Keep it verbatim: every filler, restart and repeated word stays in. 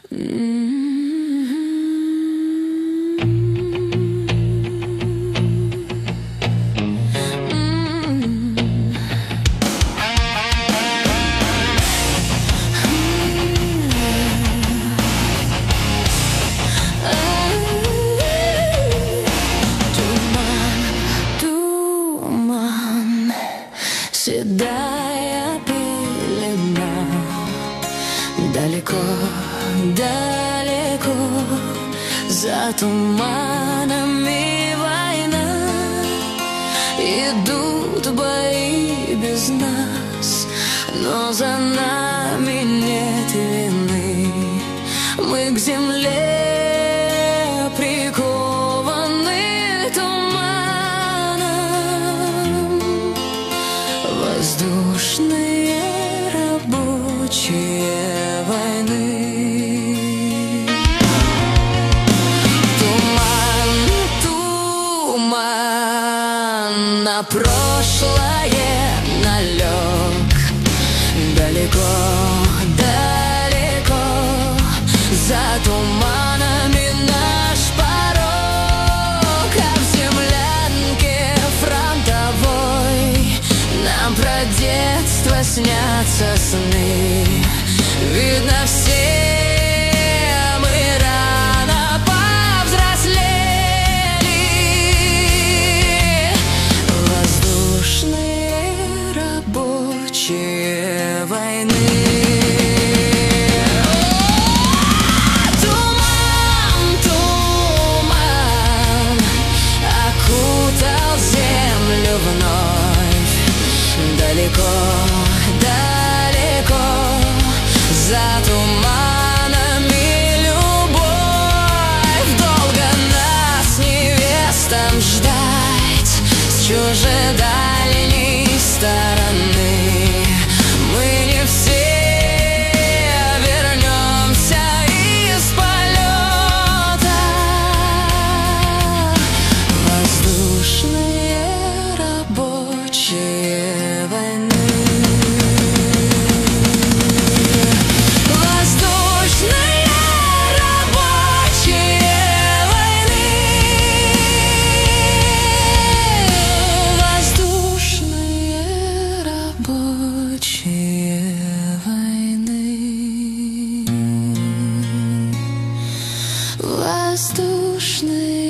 Седая пелена, далеко, далеко, за туманами война. Идут бои без нас, но за нами нет вины. Мы к земле прикованы туманом. Воздушные рабочие войны. Туман, туман на прошлое налег. Далеко, далеко, за туманами наш порог. А в землянке фронтовой нам про детство снятся сны. Видно, все мы рано повзрослели. Воздушные рабочие войны. Туман, туман окутал землю вновь. Далеко, далеко, за туманами любовь. Долго нас невестам ждать с чужедальней стороны. Мы не все вернемся из полета. Воздушные рабочие войны. Воздушные рабочие войны. Воздушные рабочие войны. Воздушные